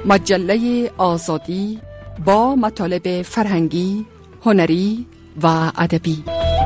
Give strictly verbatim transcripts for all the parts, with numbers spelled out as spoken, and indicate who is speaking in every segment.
Speaker 1: مجله آزادی با مطالب فرهنگی، هنری و ادبی.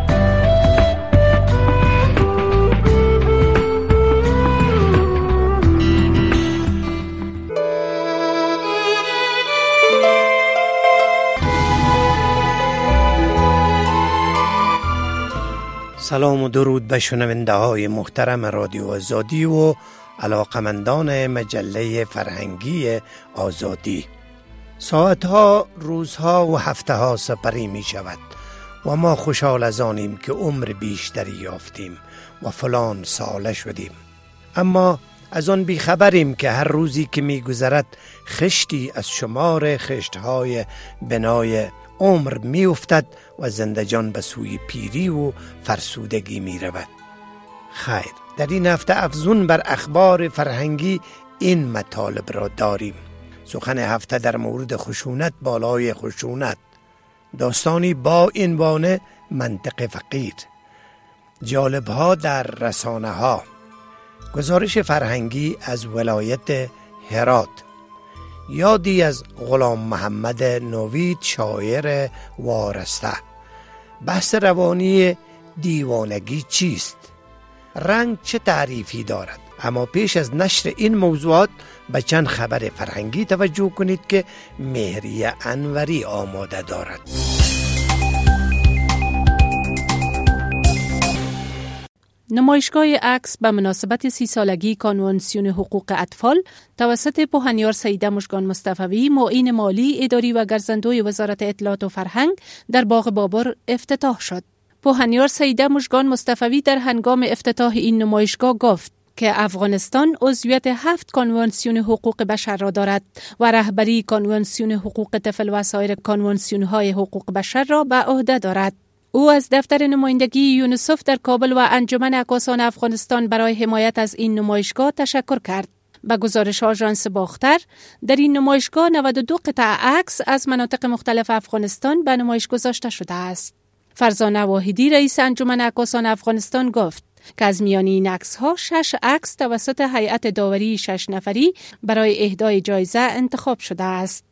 Speaker 2: سلام و درود به شنونده های محترم رادیو آزادی و علاقمندان مجله فرهنگی آزادی. ساعتها، روزها و هفته ها سپری می شود و ما خوشحال از آنیم که عمر بیشتری یافتیم و فلان ساله شدیم. اما از آن بیخبریم که هر روزی که می گذرد خشتی از شمار خشتهای بنای عمر می افتد و زندگان به سوی پیری و فرسودگی می رود. خیر، در این هفته افزون بر اخبار فرهنگی این مطالب را داریم. سخن هفته در مورد خشونت بالای خشونت، داستانی با عنوان منطق فقیر، جالبها در رسانه ها، گزارش فرهنگی از ولایت هرات، یادی از غلام محمد نوید شاعر وارسته، بحث روانی دیوانگی چیست، رنگ چه تعریفی دارد. اما پیش از نشر این موضوعات به چند خبر فرهنگی توجه کنید که مهریه انوری آماده دارد.
Speaker 3: نمایشگاه عکس به مناسبت سی سالگی کنوانسیون حقوق اطفال توسط پوهنیار سیده مژگان مصطفوی، معین مالی، اداری و گرزندوی وزارت اطلاعات و فرهنگ در باغ بابر افتتاح شد. پوهنیار سیده مژگان مصطفوی در هنگام افتتاح این نمایشگاه گفت که افغانستان عضویت هفت کنوانسیون حقوق بشر را دارد و رهبری کنوانسیون حقوق طفل و سایر کنوانسیون‌های حقوق بشر را به عهده دارد. او از دفتر نمایندگی یونیسف در کابل و انجمن عکاسان افغانستان برای حمایت از این نمایشگاه تشکر کرد. به گزارش آژانس باختر، در این نمایشگاه نود و دو قطعه عکس از مناطق مختلف افغانستان به نمایش گذاشته شده است. فرزانه واحدی، رئیس انجمن عکاسان افغانستان گفت که از میان این عکس‌ها شش عکس توسط هیئت داوری شش نفری برای اهدای جایزه انتخاب شده است.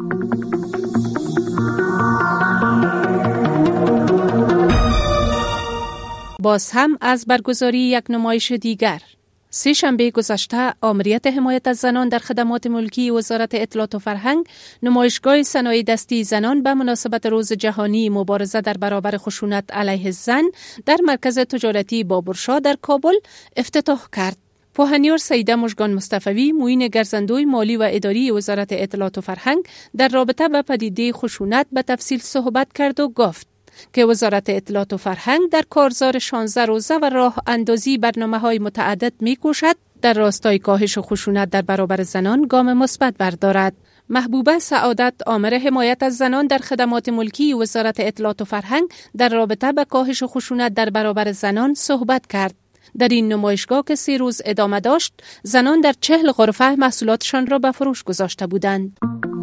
Speaker 3: باز هم از برگزاری یک نمایش دیگر. سه شنبه گذشته آمریت حمایت از زنان در خدمات ملکی وزارت اطلاعات و فرهنگ نمایشگاه صنایع دستی زنان به مناسبت روز جهانی مبارزه در برابر خشونت علیه زن در مرکز تجارتی بابرشاه در کابل افتتاح کرد. پوهنیار سیده مژگان مصطفوی، معین گرزندوی مالی و اداری وزارت اطلاعات و فرهنگ در رابطه با پدیده خشونت به تفصیل صحبت کرد و گفت که وزارت اطلاعات و فرهنگ در کارزار شانزده روزه و راه اندازی برنامه‌های متعدد می‌کوشد در راستای کاهش خشونت در برابر زنان گام مثبت بردارد. محبوبه سعادت، آمر حمایت از زنان در خدمات ملکی وزارت اطلاعات و فرهنگ در رابطه با کاهش خشونت در برابر زنان صحبت کرد. در این نمایشگاه که سه روز ادامه داشت، زنان در چهل غرفه محصولاتشان را به فروش گذاشته بودند.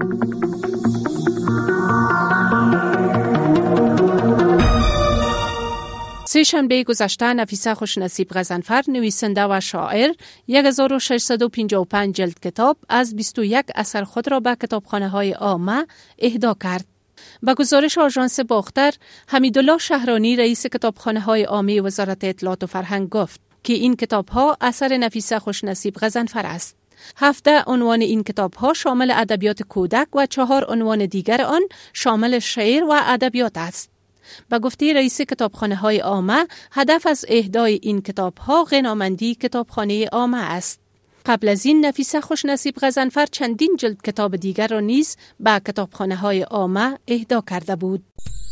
Speaker 3: سه شنبه گذشته نفیسه خوشنصیب غضنفر، نویسنده و شاعر، هزار و ششصد و پنجاه و پنج جلد کتاب از بیست و یک اثر خود را به کتابخانه‌های عامه اهدا کرد. با گزارش آژانس باختر، حمیدالله شهرانی، رئیس کتابخانه‌های عامه وزارت اطلاعات و فرهنگ گفت که این کتاب‌ها اثر نفیسه خوشنصیب غضنفر است. هفده عنوان این کتاب‌ها شامل ادبیات کودک و چهار عنوان دیگر آن شامل شعر و ادبیات است. به گفته رئیس کتابخانه‌های عامه، هدف از اهدای این کتاب‌ها غنامندی کتابخانه عامه است. قبل از این نفیسه خوشنصیب غضنفر چندین جلد کتاب دیگر را نیز به کتابخانه‌های عامه اهدا کرده بود.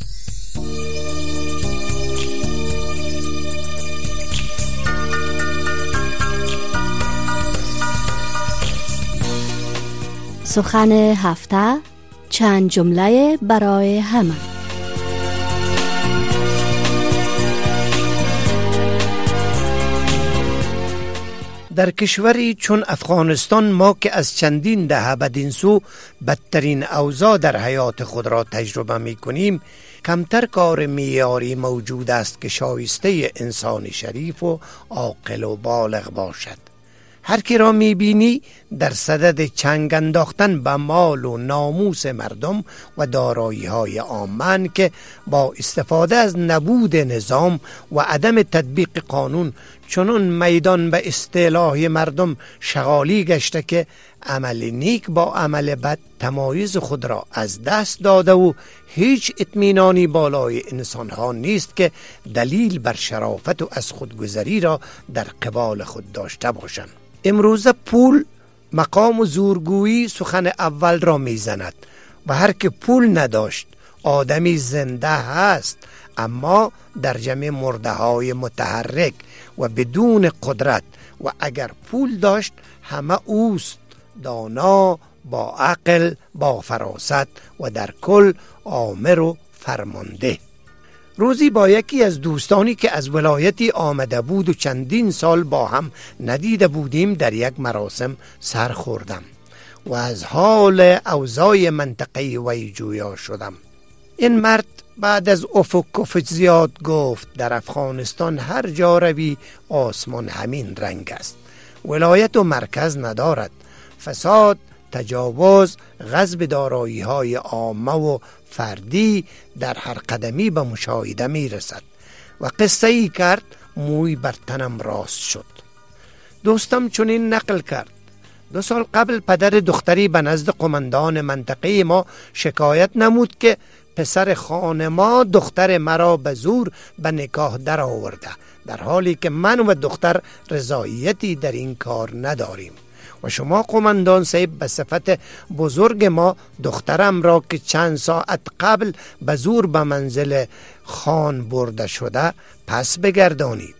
Speaker 4: سخن هفته، چند جمله برای همه.
Speaker 2: در کشوری چون افغانستان، ما که از چندین دهه بدین سو بدترین اوضاع در حیات خود را تجربه می کنیم، کمتر کار معیاری موجود است که شایسته انسان شریف و عاقل و بالغ باشد. هر کی را میبینی در صدد چنگ انداختن به مال و ناموس مردم و دارایی های عامه که با استفاده از نبود نظام و عدم تطبیق قانون چنون میدان به اصطلاح مردم شغالی گشته که عمل نیک با عمل بد تمایز خود را از دست داده و هیچ اطمینانی بالای انسان ها نیست که دلیل بر شرافت و از خودگذری را در قبال خود داشته باشند. امروزه پول، مقام و زورگویی سخن اول را میزند و هر که پول نداشت آدمی زنده هست اما در جمع مرده های متحرک و بدون قدرت، و اگر پول داشت همه اوست، دانا، با عقل، با فراست و در کل آمر و فرمانده. روزی با یکی از دوستانی که از ولایتی آمده بود و چندین سال با هم ندیده بودیم در یک مراسم سر خوردم و از حال اوضاع منطقه وی جویا شدم. این مرد بعد از افق کف زیاد گفت در افغانستان هر جا روی آسمان همین رنگ است، ولایت و مرکز ندارد، فساد، تجاوز، غصب دارایی های عامه و فردی در هر قدمی به مشاهده می رسد و قصه ای کرد. موی بر تنم راست شد. دوستم چنین نقل کرد: دو سال قبل پدر دختری به نزد قماندان منطقه ما شکایت نمود که پسر خانه ما دختر مرا به زور به نکاح در آورده، در حالی که من و دختر رضایتی در این کار نداریم و شما قماندان صاحب به صفت بزرگ ما دخترم را که چند ساعت قبل به زور به منزل خان برده شده پس بگردانید.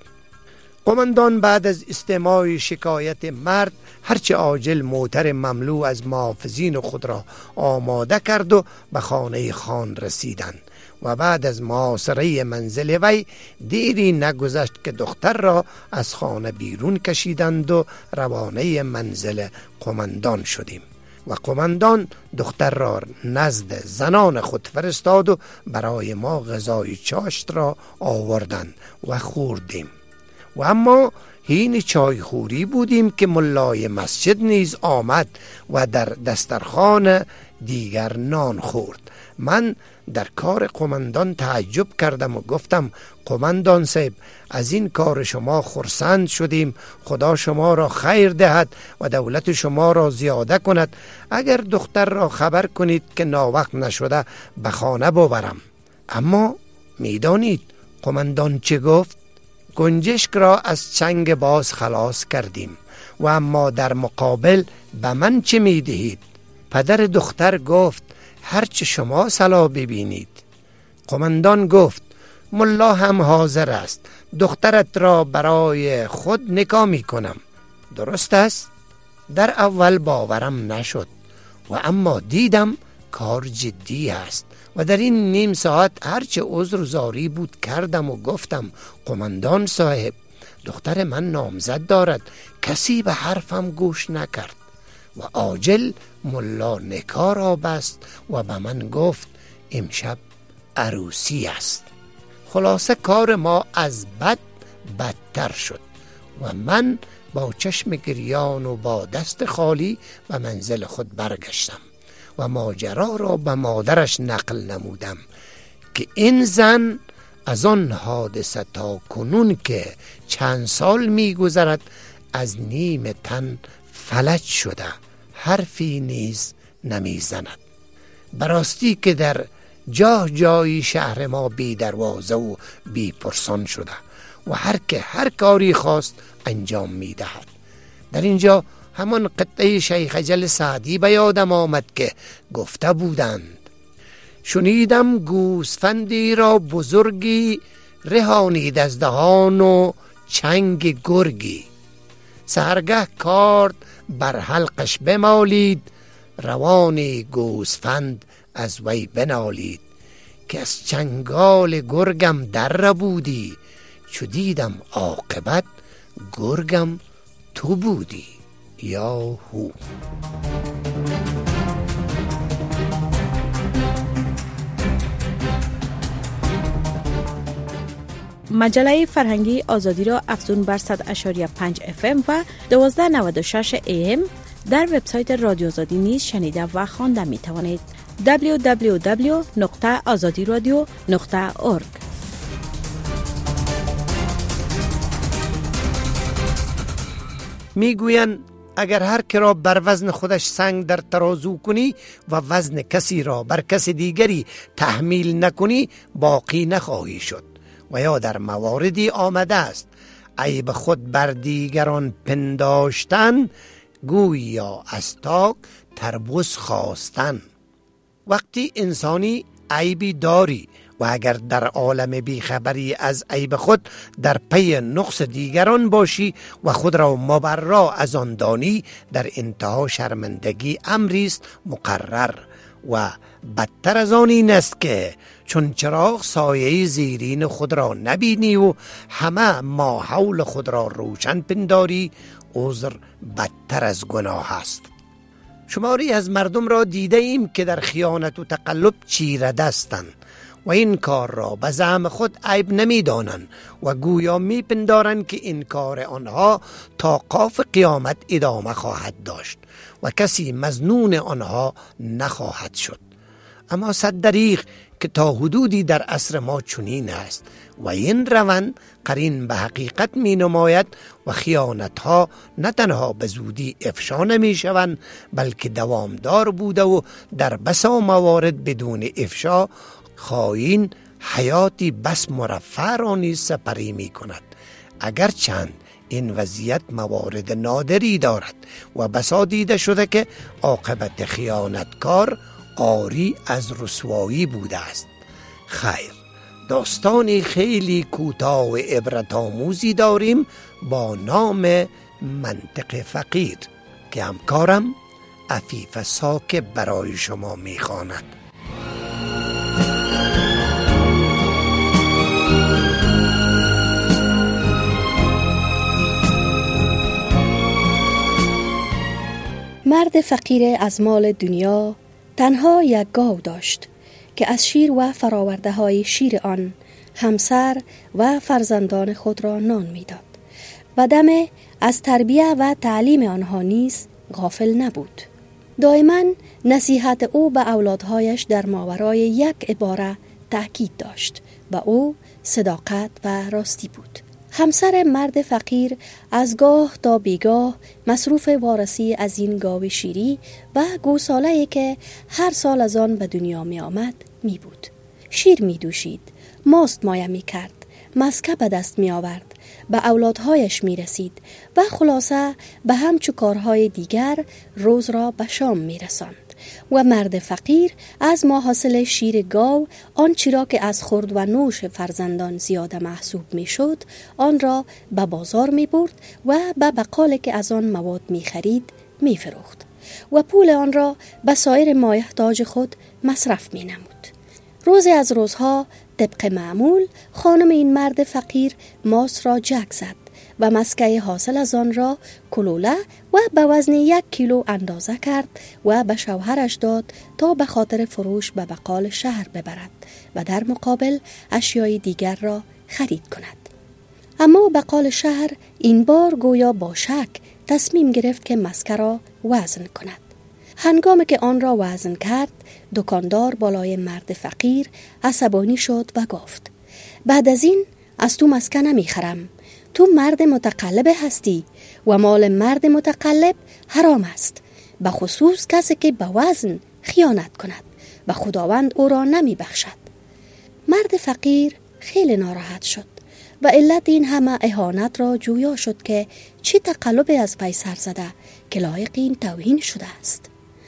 Speaker 2: قماندان بعد از استماع شکایت مرد هرچه عاجل موتر مملو از محافظین خود را آماده کرد و به خانه خان رسیدند و بعد از محاصره منزل وی دیری نگذشت که دختر را از خانه بیرون کشیدند و روانه منزل قماندان شدیم و قماندان دختر را نزد زنان خود فرستاد و برای ما غذای چاشت را آوردند و خوردیم. و اما هین چای خوری بودیم که ملای مسجد نیز آمد و در دسترخوان دیگر نان خورد. من در کار قماندان تعجب کردم و گفتم: قماندان صاحب، از این کار شما خرسند شدیم، خدا شما را خیر دهد و دولت شما را زیاده کند. اگر دختر را خبر کنید که ناوقت نشده به خانه ببرم. اما میدانید قماندان چه گفت؟ گنجشک را از چنگ باز خلاص کردیم و اما در مقابل به من چه می دهید؟ پدر دختر گفت: هرچه شما صلاح ببینید. قماندان گفت: ملا هم حاضر است، دخترت را برای خود نکاح می کنم. درست است؟ در اول باورم نشد و اما دیدم کار جدی است و در این نیم ساعت هرچه عذر و زاری بود کردم و گفتم: قماندان صاحب، دختر من نامزد دارد. کسی به حرفم گوش نکرد و عاجل ملا نکاح را بست و به من گفت امشب عروسی است. خلاصه کار ما از بد بدتر شد و من با چشم گریان و با دست خالی به منزل خود برگشتم و ماجرا را به مادرش نقل نمودم که این زن از آن حادثه تا کنون که چند سال می گذرد از نیم تن فلج شده، حرفی نیز نمی زند. براستی که در جاه جایی شهر ما بی دروازه و بی پرسان شده و هر که هر کاری خواست انجام می دهد. در اینجا همان قطعه شیخ اجل سعدی به یادم آمد که گفته بودند: شنیدم گوسفندی را بزرگی رهانید از دهان و چنگ گرگی، سحرگه کارد بر حلقش بمالید، روان گوسفند از وی بنالید، که از چنگال گرگم در ربودی، چو دیدم عاقبت گرگم تو بودی. یا هو.
Speaker 3: مجله فرهنگی آزادی را افزون بر صد و شش و پنج اف ام و دوازده و نود و شش ای ام در وبسایت رادیو آزادی نیز شنیده و خوانده می توانید. دبلیو دبلیو دبلیو نقطه آزادی رادیو نقطه اورگ.
Speaker 2: میگویند اگر هر که را بر وزن خودش سنگ در ترازو کنی و وزن کسی را بر کس دیگری تحمیل نکنی باقی نخواهی شد. و یا در مواردی آمده است عیب خود بر دیگران پنداشتن گویا از تاک تربوس خواستن. وقتی انسانی عیبی داری و اگر در عالم بیخبری از عیب خود در پی نقص دیگران باشی و خود را مبرا از آن دانی، در انتها شرمندگی امری است مقرر. و بدتر از آن این است که چون چراغ سایه زیرین خود را نبینی و همه ما حول خود را روشن پنداری، عذر بدتر از گناه است. شماری از مردم را دیده ایم که در خیانت و تقلب چیره دستند و این کار را به زعم خود عیب نمی دانند و گویا می پندارند که این کار آنها تا قاف قیامت ادامه خواهد داشت و کسی مظنون آنها نخواهد شد. اما صد دریغ که تا حدودی در عصر ما چنین است و این روند قرین به حقیقت می نماید و خیانت ها نه تنها به زودی افشا نمی شوند بلکه دوامدار بوده و در بسا موارد بدون افشا خائن حیاتی بس مرفع را نیز سپری می کند. اگرچند این وضعیت موارد نادری دارد و بسا دیده شده که عاقبت خیانتکار عاری از رسوایی بوده است. خیر، داستانی خیلی کوتاه و عبرت آموزی داریم با نام منطق فقیر که همکارم عفیف ساک برای شما میخواند.
Speaker 4: مرد فقیر از مال دنیا تنها یک گاو داشت که از شیر و فراورده های شیر آن همسر و فرزندان خود را نان میداد و دم از تربیه و تعلیم آنها نیز غافل نبود. دائما نصیحت او به اولادهایش در ماورای یک عباره تأکید داشت و او صداقت و راستی بود. همسر مرد فقیر از گاه تا بیگاه مصروف وارسی از این گاو شیری و گوساله‌ای که هر سال از آن به دنیا می آمد می بود. شیر می دوشید، ماست مایه می کرد، مسکه به دست می آورد، به اولادهایش می رسید و خلاصه به همچو کارهای دیگر روز را به شام می رساند. و مرد فقیر از محاصل شیر گاو آنچه را که از خورد و نوش فرزندان زیاده محسوب می شد آن را به بازار می برد و به بقالی که از آن مواد می خرید می فروخت و پول آن را به سایر مایحتاج خود مصرف می نمود. روزی از روزها طبق معمول خانم این مرد فقیر ماست را جک زد و مسکه حاصل از آن را کلوله و به وزن یک کیلو اندازه کرد و به شوهرش داد تا به خاطر فروش به بقال شهر ببرد و در مقابل اشیای دیگر را خرید کند. اما بقال شهر این بار گویا با شک تصمیم گرفت که مسکه را وزن کند. هنگامی که آن را وزن کرد دکاندار بالای مرد فقیر عصبانی شد و گفت: بعد از این از تو مسکه نمی خرم. تو مرد متقلب هستی و مال مرد متقلب حرام است، به خصوص کسی که به وزن خیانت کند و خداوند او را نمی بخشد. مرد فقیر خیلی ناراحت شد و علت این همه اهانت را جویا شد که چی تقلب از پی سر زده که لایق این توهین شده است.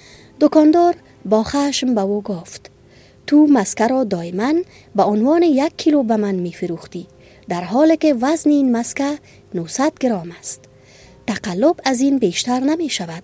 Speaker 4: دکاندار با خشم به او گفت: تو مسکه را دائما به عنوان یک کیلو به من می فروختی، در حالی که وزن این مسکه نهصد گرم است. تقلب از این بیشتر نمی شود.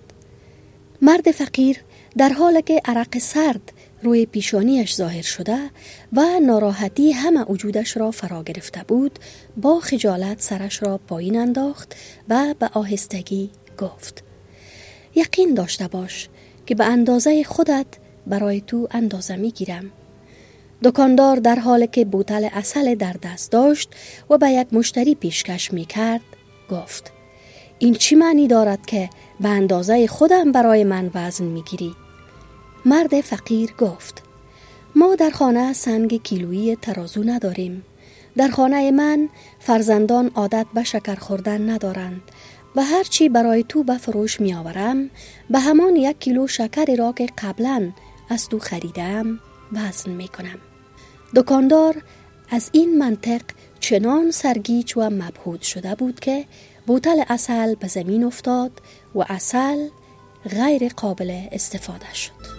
Speaker 4: مرد فقیر در حالی که عرق سرد روی پیشانیش ظاهر شده و ناراحتی همه وجودش را فرا گرفته بود، با خجالت سرش را پایین انداخت و به آهستگی گفت: یقین داشته باش که به اندازه خودت برای تو اندازه می گیرم. دکاندار در حالی که بوتل عسل در دست داشت و به یک مشتری پیشکش می کرد گفت: این چی معنی دارد که به اندازه خودم برای من وزن می گیری؟ مرد فقیر گفت: ما در خانه سنگ کیلویی ترازو نداریم. در خانه من فرزندان عادت به شکر خوردن ندارند و هرچی برای تو به فروش می آورم به همان یک کیلو شکری را که قبلا از تو خریدم وزن می کنم. دکاندار از این منطق چنان سرگیج و مبهوت شده بود که بوتل عسل به زمین افتاد و عسل غیر قابل استفاده شد.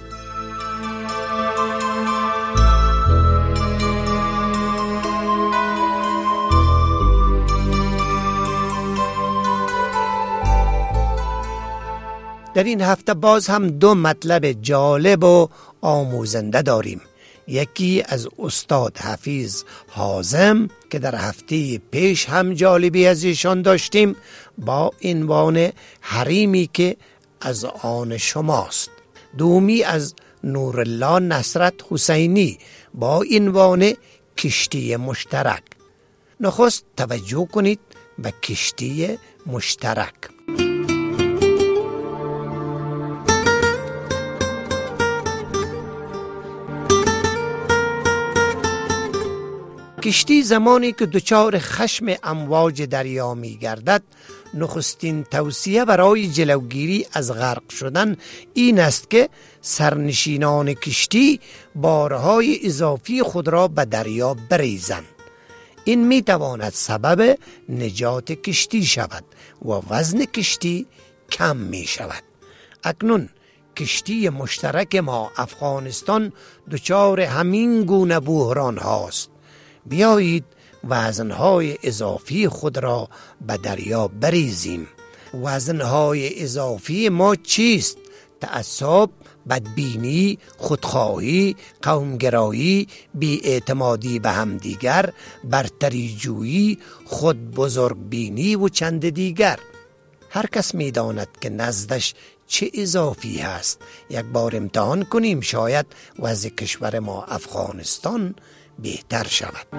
Speaker 2: در این هفته باز هم دو مطلب جالب و آموزنده داریم. یکی از استاد حفیظ حازم که در هفته پیش هم جالبی از ایشان داشتیم با عنوان حریمی که از آن شماست. دومی از نورالله نصرت حسینی با عنوان کشتی مشترک. نخست توجه کنید به کشتی مشترک. کشتی زمانی که دچار خشم امواج دریا می گردد، نخستین توصیه برای جلوگیری از غرق شدن این است که سرنشینان کشتی بارهای اضافی خود را به دریا بریزند. این می تواند سبب نجات کشتی شود و وزن کشتی کم می شود. اکنون کشتی مشترک ما افغانستان دچار همین گونه بحران هاست. بیایید وزنهای اضافی خود را به دریا بریزیم. وزنهای اضافی ما چیست؟ تعصب، بدبینی، خودخواهی، قومگرایی، بی‌اعتمادی به همدیگر، برتری جویی، خود بزرگ بینی و چند دیگر. هر کس می داند که نزدش چه اضافی هست. یک بار امتحان کنیم، شاید وضع کشور ما افغانستان بهتر شود.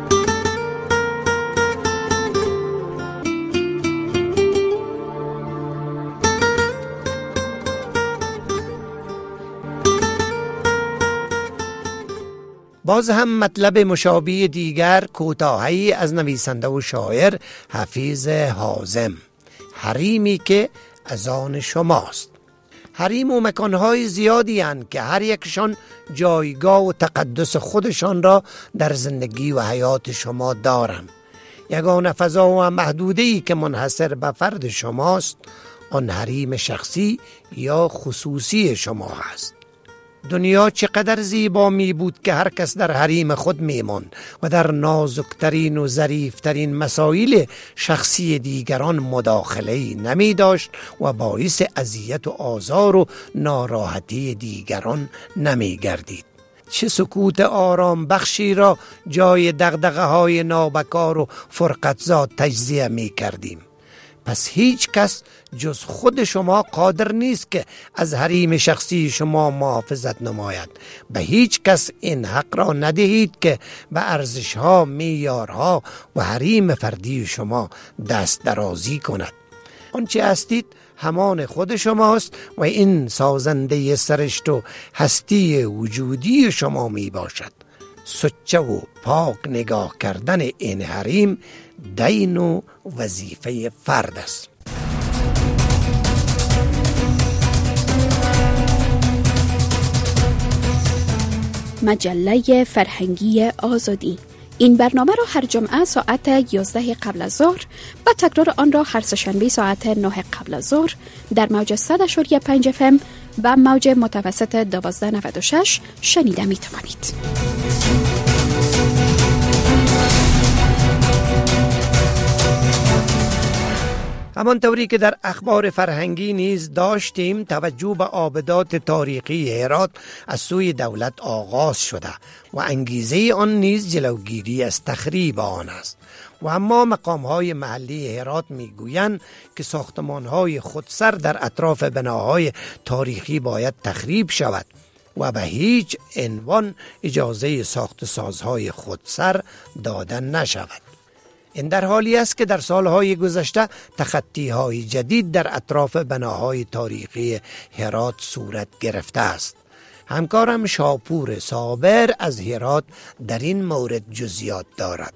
Speaker 2: باز هم مطلب مشابه دیگر کوتاهی از نویسنده و شاعر حفیظ حازم، حریمی که از آن شماست. حریم و مکانهای زیادی هستند که هر یکشان جایگاه و تقدس خودشان را در زندگی و حیات شما دارند. یگانه فضا و محدوده‌ای که منحصر به فرد شماست آن حریم شخصی یا خصوصی شما است. دنیا چقدر زیبا می بود که هر کس در حریم خود می ماند و در نازکترین و ظریفترین مسائل شخصی دیگران مداخله‌ای نمی داشت و باعث اذیت و آزار و ناراحتی دیگران نمی گردید. چه سکوت آرام بخشی را جای دغدغه های نابکار و فرقتزا تجزیه می کردیم. پس هیچ کس جز خود شما قادر نیست که از حریم شخصی شما محافظت نماید. به هیچ کس این حق را ندهید که به ارزش‌ها، معیارها و حریم فردی شما دست درازی کند. آنچه هستید همان خود شماست و این سازنده سرشت و هستی وجودی شما می باشد. سچه و پاک نگاه کردن این حریم دین و وظیفه فرد است.
Speaker 5: مجله فرهنگی آزادی. این برنامه را هر جمعه ساعت یازده قبل از ظهر و تکرار آن را هر سه‌شنبه ساعت نه قبل از ظهر در موج صد و پنج اف ام و موج متوسط دوازده نود و شش شنیده می توانید.
Speaker 2: همانطوری که در اخبار فرهنگی نیز داشتیم، توجه به آبدات تاریخی هرات از سوی دولت آغاز شده و انگیزه آن نیز جلوگیری از تخریب آن است. و اما مقام‌های محلی هرات می‌گویند که ساختمان‌های خودسر در اطراف بناهای تاریخی باید تخریب شود و به هیچ عنوان اجازه ساخت سازهای خودسر داده نشود. این در حالی است که در سالهای گذشته تخطی‌های جدید در اطراف بناهای تاریخی هرات صورت گرفته است. همکارم شاپور صابر از هرات در این مورد جزئیات دارد.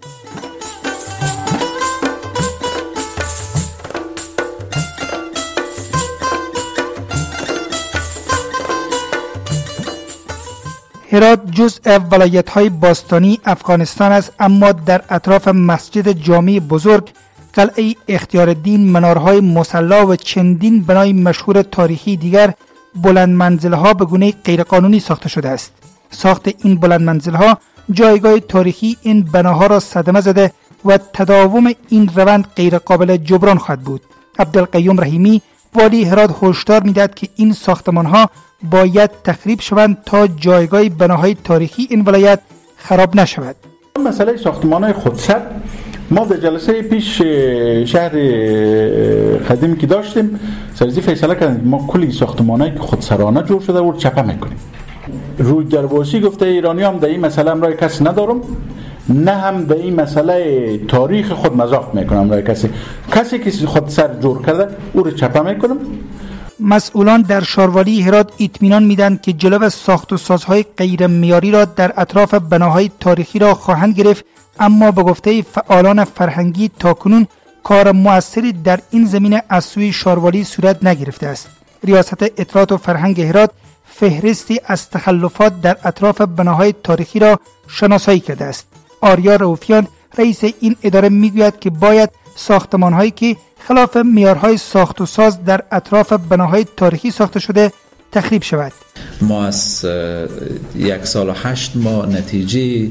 Speaker 6: هرات جزء ولایت‌های باستانی افغانستان است، اما در اطراف مسجد جامع بزرگ، قلعه اختیارالدین، منارهای مصلی و چندین بنای مشهور تاریخی دیگر بلند منزل‌ها به گونه غیرقانونی ساخته شده است. ساخت این بلند منزل‌ها جایگاه تاریخی این بناها را صدمه زده و تداوم این روند غیر قابل جبران خواهد بود. عبدالقیوم رحیمی والی هرات هشدار می‌دهد که این ساختمان‌ها باید تخریب شوند تا جایگاه بناهای تاریخی این ولایت خراب نشود.
Speaker 7: مسئله ساختمان‌های خودسر ما در جلسه پیش شهر قدیم که داشتیم سرزی فیصله کردیم ما کلی ساختمان‌های خودسرانه جور شده و چپه میکنیم. روی درواسی گفته ایرانی هم در این مسئله امرای کسی ندارم، نه هم در این مسئله تاریخ خود مذاق میکنم امرای کسی کسی که خودسر جور کرده او رو چپه میکنم.
Speaker 6: مسئولان در شاروالی هرات اطمینان میدن که جلو ساخت و سازهای غیر معیاری را در اطراف بناهای تاریخی را خواهند گرفت، اما به گفته فعالان فرهنگی تاکنون کار مؤثری در این زمینه از سوی شاروالی صورت نگرفته است. ریاست اطلاعات و فرهنگ هرات فهرستی از تخلفات در اطراف بناهای تاریخی را شناسایی کرده است. آریا رؤوفیان رئیس این اداره میگوید که باید ساختمان‌هایی که خلاف معیارهای ساخت و ساز در اطراف بناهای تاریخی ساخته شده تخریب شود.
Speaker 8: ما از یک سال و هشت ماه نتیجه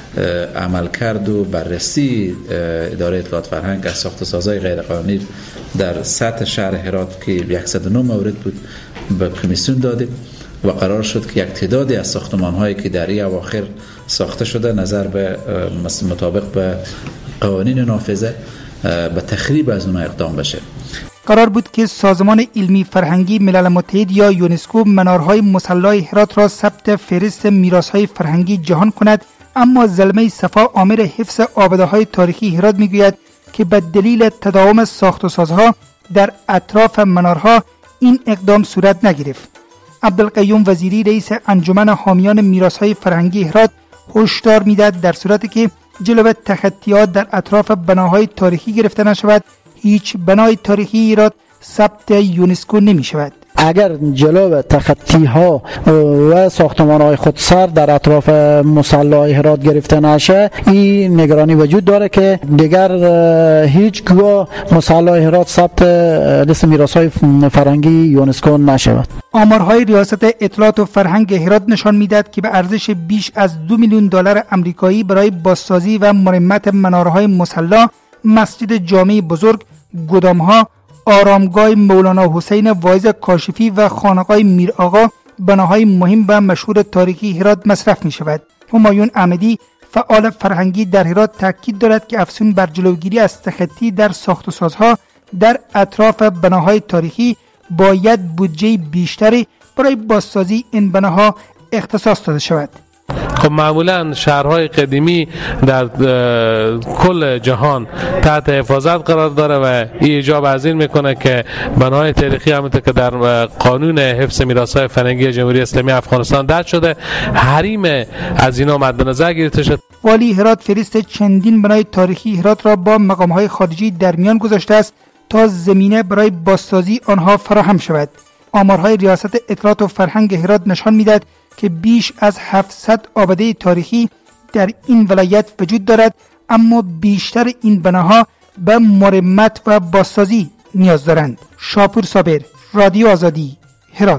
Speaker 8: عمل کرد و بررسی اداره اطلاعات فرهنگ از ساخت و سازهای غیرقانونی در سطح شهر هرات که صد و نه مورد بود به کمیسیون دادیم و قرار شد که یک تعدادی از ساختمان‌هایی که در این اواخر ساخته شده نظر به مطابق به قوانین نافذه به تخریب از اونها اقدام بشه.
Speaker 6: قرار بود که سازمان علمی فرهنگی ملل متحد یا یونسکو منارهای مصلی هرات را ثبت فهرست میراث‌های فرهنگی جهان کند، اما زلمه صفا آمر حفظ آباده‌های تاریخی هرات میگوید که به دلیل تداوم ساخت و سازها در اطراف منارها این اقدام صورت نگرفت. عبدالقیوم وزیری رئیس انجمن حامیان میراث‌های فرهنگی هرات هشدار میدهد در صورتی که جلو تخطیات در اطراف بناهای تاریخی گرفته نشود هیچ بنای تاریخی هرات ثبت یونسکو نمی شود.
Speaker 9: اگر جلو تخطی ها و ساختمان های خودسر در اطراف مصلی هرات گرفته نشه این نگرانی وجود داره که دیگر هیچ گاه مصلی هرات ثبت لیست میراث های فرهنگی یونسکو نشود.
Speaker 6: آمارهای ریاست اطلاعات و فرهنگ هرات نشان میدهد که به ارزش بیش از دو میلیون دلار آمریکایی برای بازسازی و مرمت منارهای مصلی، مسجد جامع بزرگ، گدامها، آرامگاه مولانا حسین واعظ کاشفی و خانقاه میر آقا بناهای مهم و مشهور تاریخی هرات مصرف می شود. همایون احمدی فعال فرهنگی در هرات تاکید دارد که افزون بر جلوگیری از تخطی در ساخت و سازها در اطراف بناهای تاریخی باید بودجه بیشتری برای بازسازی این بناها اختصاص داده شود.
Speaker 10: خب معمولا شهرهای قدیمی در کل جهان تحت حفاظت قرار داره و این ایجاب از این میکنه که بناهای تاریخی همونطور که در قانون حفظ میراث‌های فرهنگی جمهوری اسلامی افغانستان درج شده حریم از اینا مد نظر گرفته شد.
Speaker 6: والی هرات فهرست چندین بنای تاریخی هرات را با مقامهای خارجی در میان گذاشته است تا زمینه برای بازسازی آنها فراهم شود. آمارهای ریاست اطلاعات و فرهنگ هرات نشان میدهد که بیش از هفتصد آباده تاریخی در این ولایت وجود دارد، اما بیشتر این بناها به مرمت و بازسازی نیاز دارند. شاپور صابر، رادیو آزادی، هرات.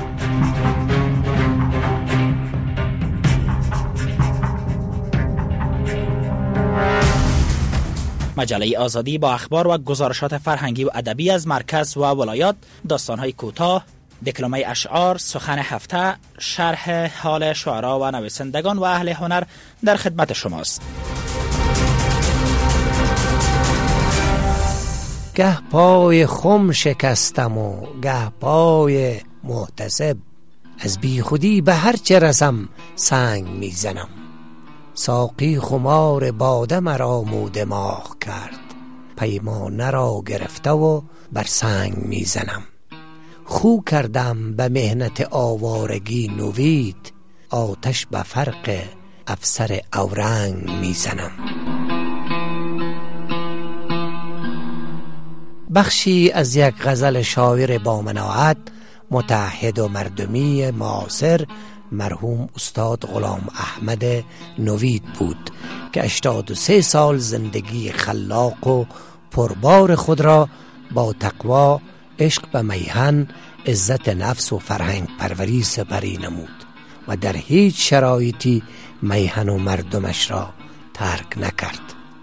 Speaker 11: مجله آزادی با اخبار و گزارشات فرهنگی و ادبی از مرکز و ولایات، داستان‌های کوتاه، دکلمه اشعار، سخن هفته، شرح حال شعرا و نویسندگان و اهل هنر در خدمت شماست.
Speaker 2: گه پای خم شکستم و گه پای محتسب، از بی خودی به هر چه رسم سنگ میزنم. ساقی خمار باده مرا مو دماغ کرد، پیمانه را گرفته و بر سنگ میزنم. خو کردم به مهنت آوارگی نوید، آتش به فرق افسر اورنگ میزنم. بخشی از یک غزل شاعر با مناعت، متعهد و مردمی معاصر، مرحوم استاد غلام احمد نوید بود که هشتاد و سه سال زندگی خلاق و پربار خود را با تقوا، عشق به میهن، عزت نفس و فرهنگ پروری سپری نمود و در هیچ شرایطی میهن و مردمش را ترک نکرد.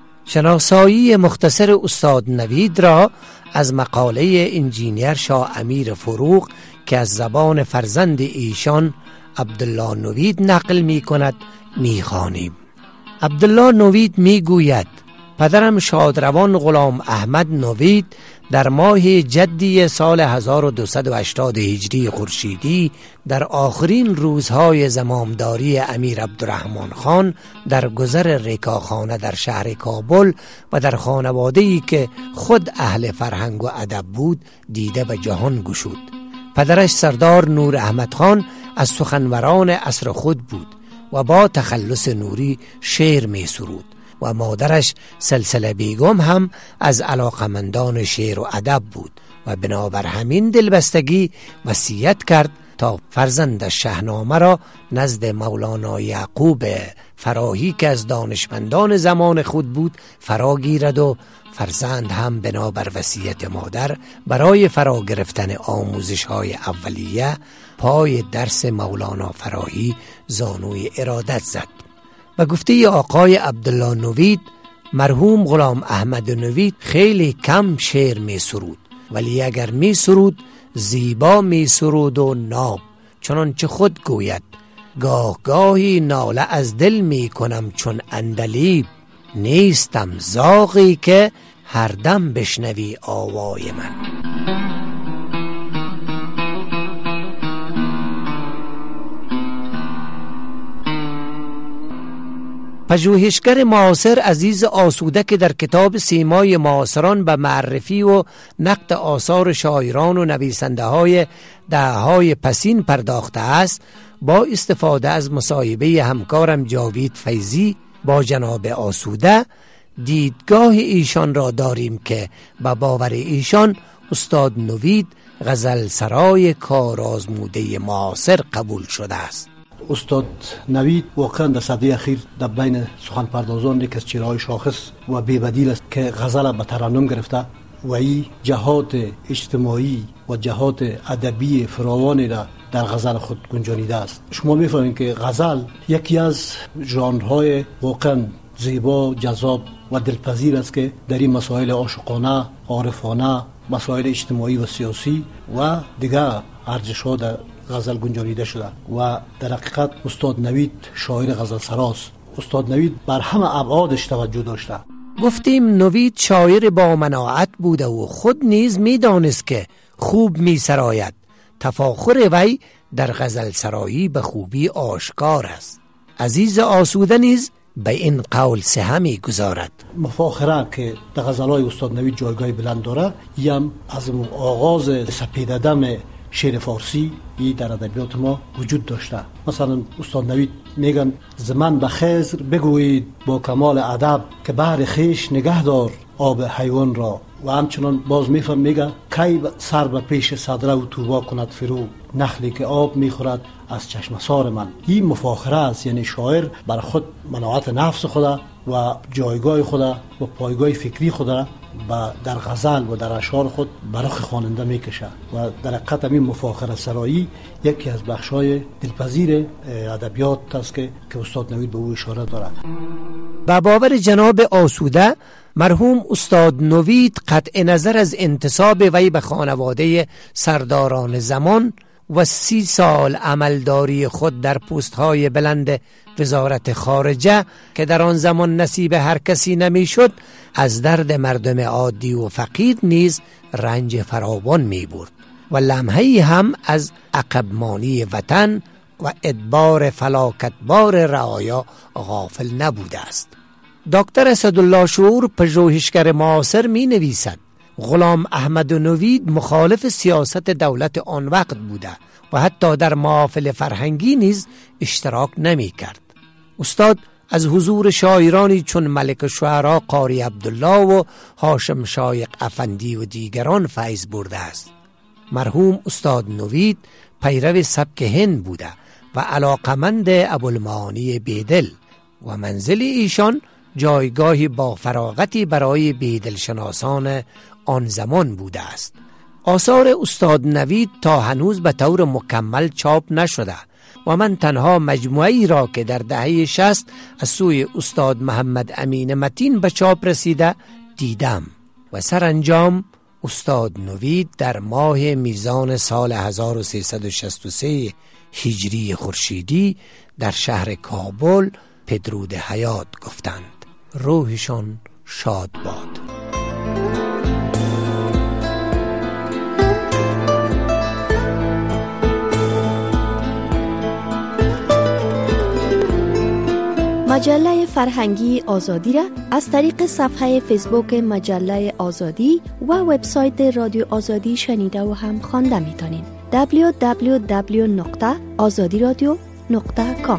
Speaker 2: شناسایی مختصر استاد نوید را از مقاله انجینیر شاه امیر فروغ که از زبان فرزند ایشان عبدالله نوید نقل می کند می خوانیم. عبدالله نوید می گوید پدرم شادروان غلام احمد نوید در ماه جدی سال هزار و دویست و هشتاد هجری خورشیدی در آخرین روزهای زمامداری امیر عبدالرحمن خان در گذر ریکاخانه در شهر کابل و در خانواده‌ای که خود اهل فرهنگ و ادب بود دیده به جهان گشود. پدرش سردار نور احمد خان از سخنوران عصر خود بود و با تخلص نوری شعر می سرود و مادرش سلسله بیگم هم از علاقمندان شعر و ادب بود و بنابر همین دلبستگی وصیت کرد تا فرزند شاهنامه را نزد مولانا یعقوب فراهی که از دانشمندان زمان خود بود فرا گیرد و فرزند هم بنابر وصیت مادر برای فرا گرفتن آموزش های اولیه پای درس مولانا فراهی زانوی ارادت زد. و گفته آقای عبدالله نوید مرحوم غلام احمد نوید خیلی کم شعر می سرود، ولی اگر می سرود زیبا می سرود و ناب، چنانچه خود گوید گاه گاهی ناله از دل می کنم چون اندلیب، نیستم زاغی که هر دم بشنوی آوای من. پژوهشگر معاصر عزیز آسوده که در کتاب سیمای معاصران به معرفی و نقد آثار شاعران و نویسنده های دهه‌های پسین پرداخته است، با استفاده از مصاحبه همکارم جاوید فیضی با جناب آسوده دیدگاه ایشان را داریم که به باور ایشان استاد نوید غزل سرای کار آزموده معاصر قبول شده است.
Speaker 12: استاد نوید واقعا در سده اخیر در بین سخن پردازان یک از چهره‌های شاخص و بی‌بدیل است که غزل به ترنم گرفته و این جهات اجتماعی و جهات ادبی فراوانی را در غزل خود گنجانیده است. شما می‌فهمید که غزل یکی از ژانرهای واقعا زیبا، جذاب و دلپذیر است که در این مسائل عاشقانه، عارفانه، مسائل اجتماعی و سیاسی و دیگر ارزش‌ها در غزل گنجانیده شده و در حقیقت استاد نوید شاعر غزل سراست. استاد نوید بر همه ابعادش توجه داشته.
Speaker 2: گفتیم نوید شاعر با مناعت بوده و خود نیز میدانست که خوب می سراید. تفاخر وی در غزل سرایی به خوبی آشکار است. عزیز آسوده نیز به این قول سهمی گذارد.
Speaker 12: مفاخره که در غزل‌های استاد نوید جایگاه بلند داره، یم از آغاز سپیددم شعر فارسی ای در ادبیات ما وجود داشته. مثلا استاد نوید میگن زمن به خضر بگویید با کمال ادب که بحر خیش نگه دار آب حیوان را، و همچنان باز میفهم میگه کی سر به پیش صدره و توبا کند فرو، نخلی که آب میخورد از چشم سار من. این مفاخره است، یعنی شاعر بر خود مناعت نفس خود و جایگاه خود و پایگاه فکری خود را و در غزل و در اشعار خود برای خواننده میکشه و در حقیقت این مفاخره سرایی یکی از بخشای دلپذیر ادبیات است که که استاد نوید به او اشاره دارد.
Speaker 2: با باور جناب آسوده مرحوم استاد نوید قطع نظر از انتساب وی به خانواده سرداران زمان و سی سال عملداری خود در پست‌های بلند وزارت خارجه که در آن زمان نصیب هر کسی نمیشد، از درد مردم عادی و فقیر نیز رنج فراوان می برد و لمحه‌ای هم از عقبمانی وطن و ادبار فلاکتبار رعایا غافل نبوده است. دکتر اسدالله شعور پژوهشگر معاصر می نویسد غلام احمد نوید مخالف سیاست دولت آن وقت بوده و حتی در محافل فرهنگی نیز اشتراک نمی کرد. استاد از حضور شاعرانی چون ملک شعرا قاری عبدالله و هاشم شایق افندی و دیگران فیض برده است. مرحوم استاد نوید پیرو سبک هند بوده و علاقمند ابوالمعانی بیدل و منزل ایشان جایگاهی با فراغتی برای بیدل شناسان آن زمان بوده است. آثار استاد نوید تا هنوز به طور مکمل چاپ نشده و من تنها مجموعی را که در دهه شصت از سوی استاد محمد امین متین به چاپ رسیده دیدم و سرانجام استاد نوید در ماه میزان سال هزار و سیصد و شصت و سه هجری خورشیدی در شهر کابل پدرود حیات گفتند. روحشان شاد باد.
Speaker 4: مجله فرهنگی آزادی را از طریق صفحه فیسبوک مجله آزادی و وبسایت رادیو آزادی شنیده و هم خوانده میتونین. دبلیو دبلیو دبلیو نقطه آزادی رادیو نقطه کام.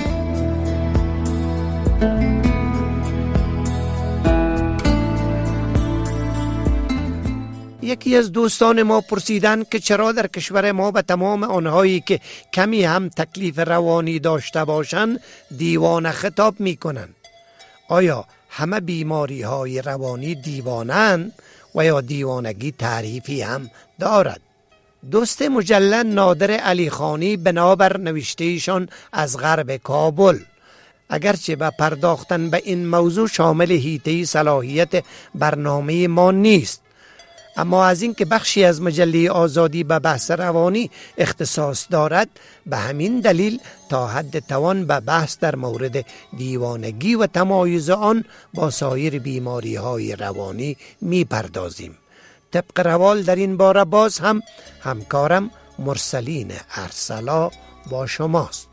Speaker 2: یکی از دوستان ما پرسیدند که چرا در کشور ما به تمام آنهایی که کمی هم تکلیف روانی داشته باشند دیوانه خطاب می کنند. آیا همه بیماری های روانی دیوانند و یا دیوانگی تعریفی هم دارد؟ دوست مجله نادر علی خانی بنابر نوشتهشان از غرب کابل، اگرچه به پرداختن به این موضوع شامل حیطه صلاحیت برنامه ما نیست، اما از این که بخشی از مجله آزادی به بحث روانی اختصاص دارد، به همین دلیل تا حد توان به بحث در مورد دیوانگی و تمایز آن با سایر بیماری های روانی می پردازیم. طبق روال در این باره باز هم همکارم مرسلین ارسلا با شماست.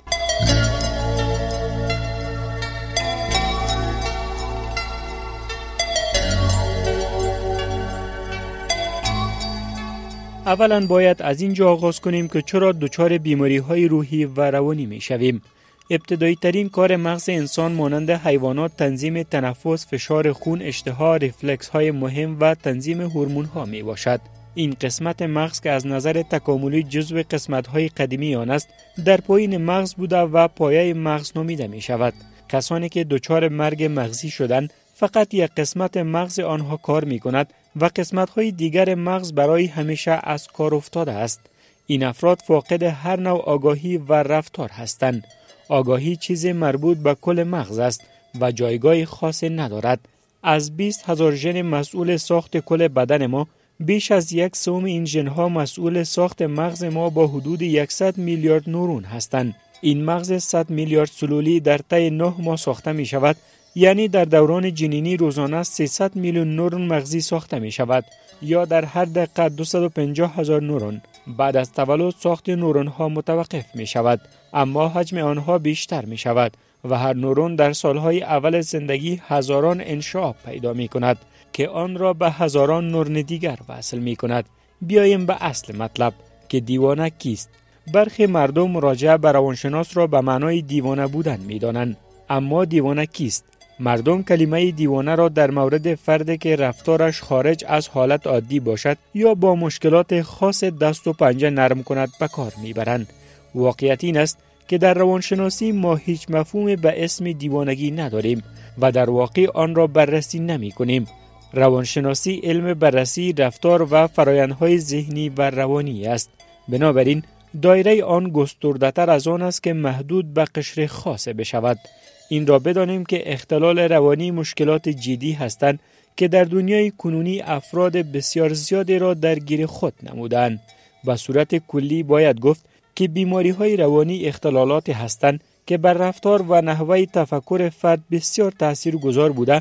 Speaker 13: اولا باید از اینجا آغاز کنیم که چرا دچار بیماری های روحی و روانی می شویم. ابتدایی ترین کار مغز انسان مانند حیوانات تنظیم تنفس، فشار خون، اشتها، ریفلکس های مهم و تنظیم هورمون ها می باشد. این قسمت مغز که از نظر تکاملی جزو قسمت های قدیمی آن است، در پایین مغز بوده و پایه مغز نامیده می شود. کسانی که دچار مرگ مغزی شدند فقط یک قسمت مغز آنها کار می کند و قسمت‌های دیگر مغز برای همیشه از کار افتاده است. این افراد فاقد هر نوع آگاهی و رفتار هستند. آگاهی چیز مربوط به کل مغز است و جایگاه خاص ندارد. از بیست هزار ژن مسئول ساخت کل بدن ما، بیش از یک سوم این ژن‌ها مسئول ساخت مغز ما با حدود صد میلیارد نورون هستند. این مغز صد میلیارد سلولی در طی نه ماه ساخته می شود، یعنی در دوران جنینی روزانه سیصد میلیون نورون مغزی ساخته می شود یا در هر دقیقه دویست و پنجاه هزار نورون. بعد از تولد ساخت نورون ها متوقف می شود، اما حجم آنها بیشتر می شود و هر نورون در سالهای اول زندگی هزاران انشعاب پیدا می کند که آن را به هزاران نورون دیگر وصل می کند. بیاییم به اصل مطلب که دیوانه کیست. برخی مردم راجع به روانشناس را به معنای دیوانه بودن می دانند، اما دیوانه کیست؟ مردم کلمه دیوانه را در مورد فردی که رفتارش خارج از حالت عادی باشد یا با مشکلات خاص دست و پنجه نرم کند به کار میبرند. واقعیت این است که در روانشناسی ما هیچ مفهوم به اسم دیوانگی نداریم و در واقع آن را بررسی نمی کنیم. روانشناسی علم بررسی رفتار و فرآیندهای ذهنی و روانی است. بنابراین دایره آن گسترده‌تر از آن است که محدود به قشر خاصه بشود. این را بدانیم که اختلال روانی مشکلات جدی هستند که در دنیای کنونی افراد بسیار زیادی را در گیر خود نمودند. به صورت کلی باید گفت که بیماری های روانی اختلالات هستند که بر رفتار و نحوه تفکر فرد بسیار تأثیر گذار بوده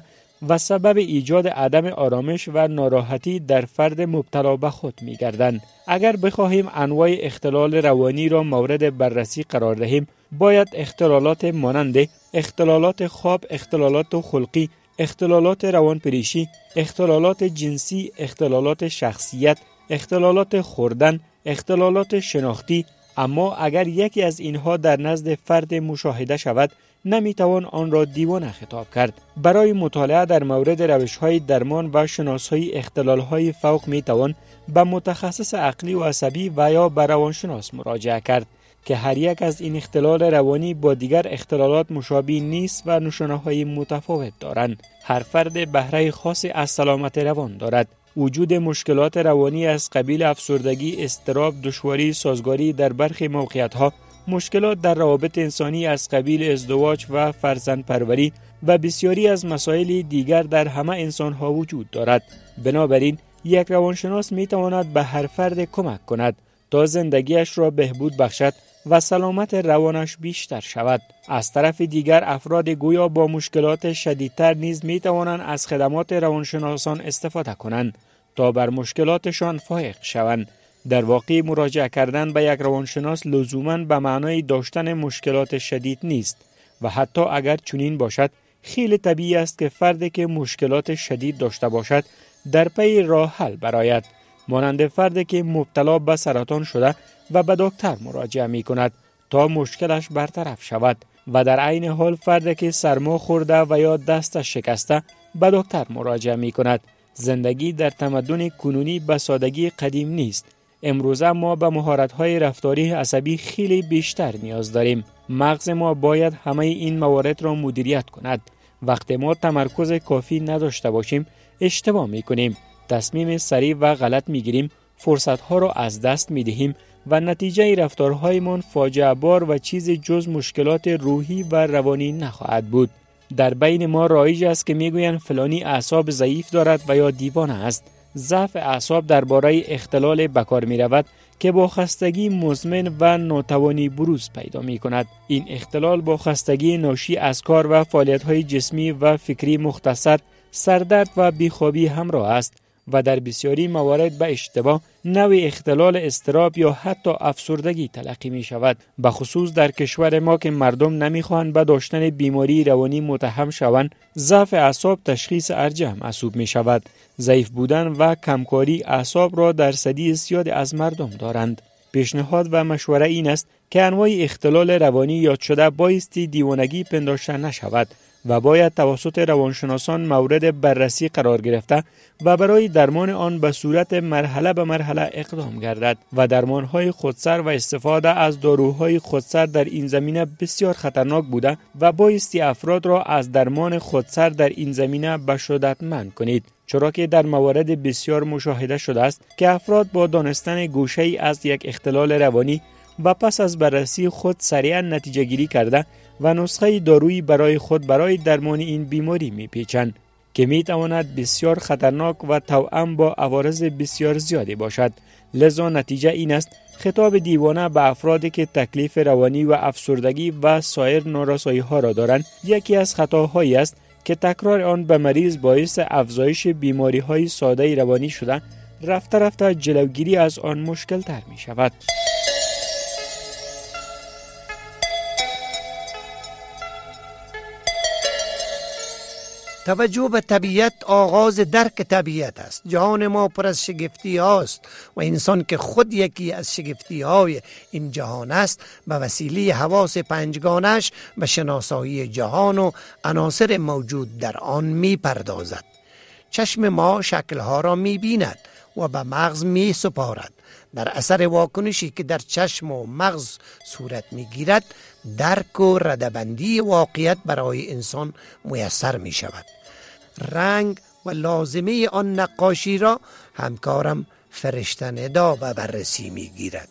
Speaker 13: و سبب ایجاد عدم آرامش و ناراحتی در فرد مبتلا به خود می گردند. اگر بخواهیم انواع اختلال روانی را مورد بررسی قرار دهیم، باید اختلالات مانند اختلالات خواب، اختلالات خلقی، اختلالات روانپریشی، اختلالات جنسی، اختلالات شخصیت، اختلالات خوردن، اختلالات شناختی، اما اگر یکی از اینها در نزد فرد مشاهده شود، نمیتوان آن را دیوانه خطاب کرد. برای مطالعه در مورد روش‌های درمان و شناسایی اختلال‌های فوق میتوان به متخصص عقلی و عصبی و یا به روانشناس مراجعه کرد که هر یک از این اختلال روانی با دیگر اختلالات مشابه نیست و نشانه‌های متفاوت دارند. هر فرد بهره خاصی از سلامت روان دارد. وجود مشکلات روانی از قبیل افسردگی، اضطراب، دشواری سازگاری در برخی موقعیت‌ها، مشکلات در روابط انسانی از قبیل ازدواج و فرزندپروری و بسیاری از مسائل دیگر در همه انسان‌ها وجود دارد. بنابراین یک روانشناس می‌تواند به هر فرد کمک کند تا زندگیش را بهبود بخشد و سلامت روانش بیشتر شود. از طرف دیگر افراد گویا با مشکلات شدیدتر نیز می‌توانند از خدمات روانشناسان استفاده کنند تا بر مشکلاتشان فائق شوند. در واقع مراجعه کردن به یک روانشناس لزوماً به معنای داشتن مشکلات شدید نیست و حتی اگر چنین باشد، خیلی طبیعی است که فردی که مشکلات شدید داشته باشد در پی راه حل برآید، مانند فردی که مبتلا به سرطان شده و به دکتر مراجعه می کند تا مشکلش برطرف شود و در عین حال فردی که سرما خورده و یا دستش شکسته به دکتر مراجعه می کند. زندگی در تمدن کنونی به سادگی قدیم نیست. امروزه ما به مهارت‌های رفتاری عصبی خیلی بیشتر نیاز داریم. مغز ما باید همه این موارد را مدیریت کند. وقتی ما تمرکز کافی نداشته باشیم، اشتباه می‌کنیم، تصمیم سریع و غلط می‌گیریم، فرصت‌ها را از دست می‌دهیم و نتیجه رفتارهایمان فاجعه بار و چیز جز مشکلات روحی و روانی نخواهد بود. در بین ما رایج است که میگویند فلانی اعصاب ضعیف دارد و یا دیوانه است. ضعف اعصاب درباره اختلال به کار می رود که با خستگی مزمن و ناتوانی بروز پیدا می کند. این اختلال با خستگی ناشی از کار و فعالیت‌های جسمی و فکری مختصر، سردرد و بیخوابی همراه است و در بسیاری موارد به اشتباه نوع اختلال اضطراب یا حتی افسردگی تلقی می شود. به خصوص در کشور ما که مردم نمی خواهند به داشتن بیماری روانی متهم شوند، ضعف اعصاب تشخیص ارجح محسوب می شود. ضعیف بودن و کمکاری اعصاب را درصدی زیاد از مردم دارند. پیشنهاد و مشوره این است که انواع اختلال روانی یاد شده بایستی دیوانگی پنداشته نشود و باید توسط روانشناسان مورد بررسی قرار گرفته و برای درمان آن به صورت مرحله به مرحله اقدام گردد و درمانهای خودسر و استفاده از داروهای خودسر در این زمینه بسیار خطرناک بوده و بایستی افراد را از درمان خودسر در این زمینه به شدت منع کنید، چرا که در موارد بسیار مشاهده شده است که افراد با دانستن گوشه‌ای از یک اختلال روانی و پس از بررسی خود سریعا نتیجه گیری کرده و نسخه دارویی برای خود برای درمان این بیماری میپیچند که میتواند بسیار خطرناک و توأم با عوارض بسیار زیادی باشد. لذا نتیجه این است خطاب دیوانه به افرادی که تکلیف روانی و افسردگی و سایر نارسایی ها را دارند یکی از خطاهایی است که تکرار آن به مریض باعث افزایش بیماری های ساده روانی شده، رفته رفته جلوگیری از آن مشکل تر می شود.
Speaker 2: توجه به طبیعت آغاز درک طبیعت است. جهان ما پر از شگفتی هاست و انسان که خود یکی از شگفتی های این جهان است به وسیله حواس پنجگانش به شناسایی جهان و عناصر موجود در آن می پردازد. چشم ما شکلها را می بیند و به مغز می سپارد. در اثر واکنشی که در چشم و مغز صورت می گیرد، درک و ردبندی واقعیت برای انسان میسر می شود. رنگ و لازمه آن نقاشی را همکارم فرشته ندا به بررسی می گیرد.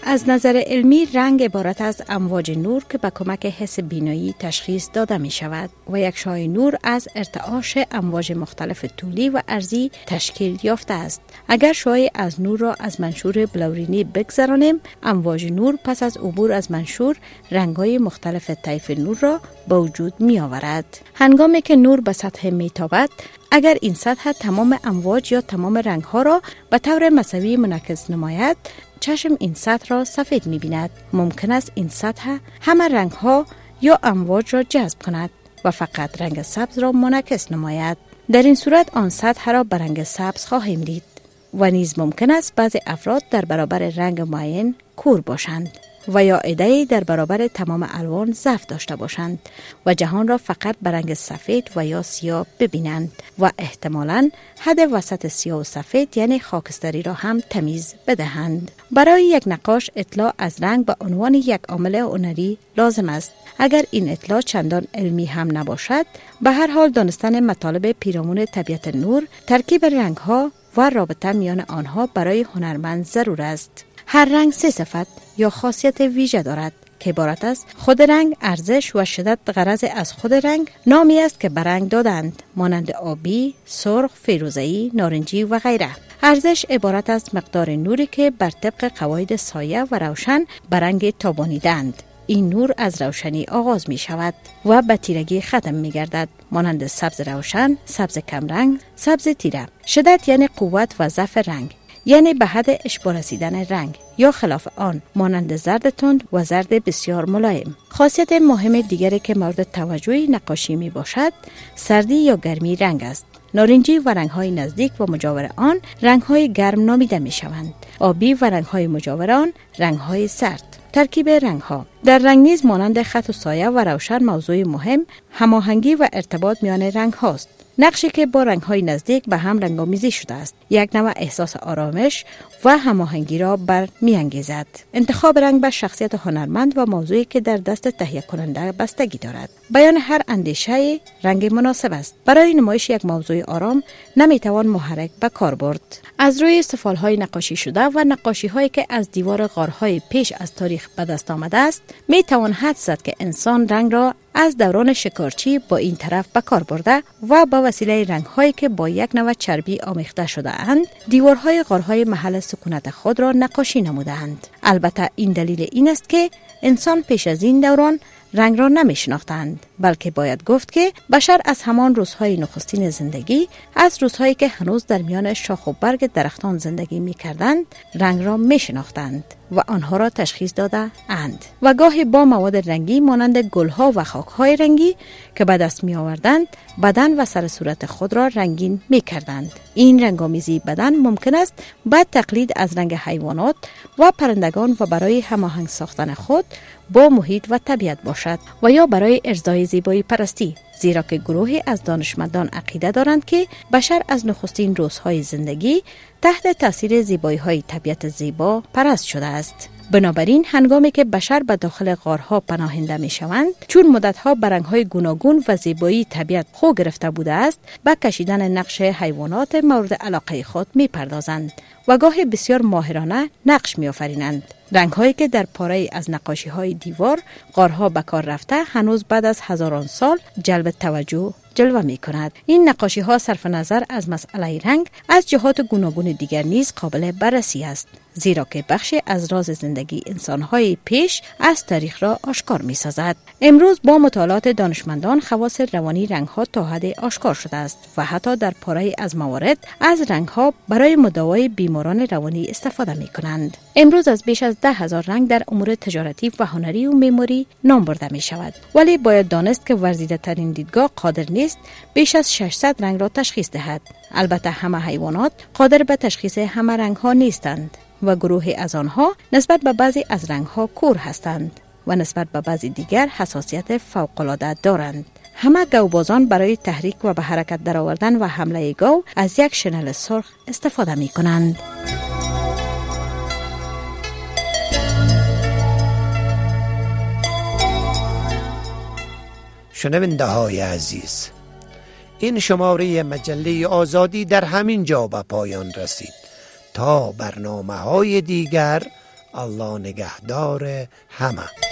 Speaker 14: از نظر علمی رنگ عبارت از امواج نور که به کمک حس بینایی تشخیص داده می شود و یک شعاع نور از ارتعاش امواج مختلف طولی و عرضی تشکیل یافته است. اگر شعاع از نور را از منشور بلورینی بگذرانیم، امواج نور پس از عبور از منشور رنگ‌های مختلف طیف نور را به وجود می آورد. هنگامی که نور به سطح می تابد، اگر این سطح تمام امواج یا تمام رنگ‌ها را به طور مساوی منعکس نماید، چشم این سطح را سفید می بیند. ممکن است این سطح همه رنگ‌ها یا امواج را جذب کند و فقط رنگ سبز را منعکس نماید. در این صورت آن سطح را به رنگ سبز خواهیم دید و نیز ممکن است بعضی افراد در برابر رنگ معین کور باشند و یا عده‌ای در برابر تمام الوان ضعف داشته باشند و جهان را فقط به رنگ سفید و یا سیاه ببینند و احتمالاً حد وسط سیاه و سفید یعنی خاکستری را هم تمیز بدهند. برای یک نقاش اطلاع از رنگ به عنوان یک عامل هنری لازم است. اگر این اطلاع چندان علمی هم نباشد، به هر حال دانستن مطالب پیرامون طبیعت نور، ترکیب رنگ‌ها و رابطه میان آنها برای هنرمند ضرور است. هر رنگ سه صفت یا خاصیت ویژه دارد که عبارت است: خود رنگ، ارزش و شدت. غرض از خود رنگ نامی است که به رنگ دادند، مانند آبی، سرخ، فیروزه‌ای، نارنجی و غیره. ارزش عبارت از مقدار نوری که بر طبق قواعد سایه و روشن به رنگ تابانیدند. این نور از روشنی آغاز می شود و به تیرگی ختم می گردد، مانند سبز روشن، سبز کمرنگ، سبز تیره. شدت یعنی قوت و ضعف رنگ، یعنی به حد اشباع رسیدن رنگ، یا خلاف آن، مانند زرد تند و زرد بسیار ملایم. خاصیت مهم دیگری که مورد توجه نقاشی می باشد، سردی یا گرمی رنگ است. نارنجی و رنگ‌های نزدیک و مجاور آن رنگ‌های گرم نامیده می‌شوند. آبی و رنگ‌های مجاور آن رنگ‌های سرد. ترکیب رنگ‌ها در رنگ نیز مانند خط و سایه و روشن موضوع مهم هماهنگی و ارتباط میان رنگ‌هاست. نقشی که با رنگ‌های نزدیک به هم رنگ‌آمیزی شده است، یک نوع احساس آرامش و هماهنگی را بر می‌انگیزد. انتخاب رنگ به شخصیت هنرمند و موضوعی که در دست تهیه کننده بستگی دارد. بیان هر اندیشه رنگ مناسب است. برای نمایش یک موضوع آرام نمی‌توان محرک به کار برد. از روی استفاله‌های نقاشی شده و نقاشی‌هایی که از دیوار غارهای پیش از تاریخ به دست آمده است، می‌توان حدس زد که انسان رنگ را از دوران شکارچی با این طرف به کار برده و با وسیله رنگ‌هایی که با یک نوع چربی آمیخته شده اند، دیوارهای غارهای محل سکونت خود را نقاشی نمودند. البته این دلیل این است که انسان پیش از این دوران رنگ را نمی شناختند، بلکه باید گفت که بشر از همان روزهای نخستین زندگی، از روزهایی که هنوز در میان شاخ و برگ درختان زندگی می کردند، رنگ را می شناختند و آنها را تشخیص داده اند و گاهی با مواد رنگی مانند گلها و خاکهای رنگی که به دست می آوردند، بدن و سر صورت خود را رنگین می کردند. این رنگامیزی بدن ممکن است با تقلید از رنگ حیوانات و پرندگان و برای هماهنگ ساختن خود با محیط و طبیعت باشد و یا برای ارضای زیبایی پرستی، زیرا که گروهی از دانشمندان عقیده دارند که بشر از نخستین روزهای زندگی تحت تاثیر زیبایی‌های طبیعت زیبا پرست شده است. بنابراین هنگامی که بشر به داخل غارها پناهنده می شوند، چون مدتها به رنگ‌های گوناگون و زیبایی طبیعت خو گرفته بوده است، به کشیدن نقش حیوانات مورد علاقه خود می پردازند و گاهی بسیار ماهرانه نقش می آفرینند. رنگ‌هایی که در پاره از نقاشی‌های دیوار غارها به کار رفته هنوز بعد از هزاران سال جلب توجه جلوه می کند. این نقاشی ها صرف نظر از مسئله رنگ از جهات گوناگون دیگر نیز قابل بررسی است، زیرا که بخشی از راز زندگی انسان‌های پیش از تاریخ را آشکار می سازد. امروز با مطالعات دانشمندان خواص روانی رنگ‌ها تا حد آشکار شده است و حتی در پاره از موارد از رنگ‌ها برای مداوای بیماران روانی استفاده می کنند. امروز از بیش از ده هزار رنگ در امور تجارتی و هنری و معماری نام برده می شود، ولی باید دانست که ورزیده ترین دیدگاه قادر نیست بیش از ششصد رنگ را تشخیص دهد. البته همه حیوانات قادر به تشخیص همه رنگ ها نیستند و گروهی از آنها نسبت به بعضی از رنگ ها کور هستند و نسبت به بعضی دیگر حساسیت فوق العاده دارند. همه گاوبازان برای تحریک و به حرکت درآوردن و حمله گاو از یک شنل سرخ استفاده می کنند.
Speaker 2: شنونده های عزیز، این شماره مجله آزادی در همین جا به پایان رسید. تا برنامه های دیگر الله نگهدار همه.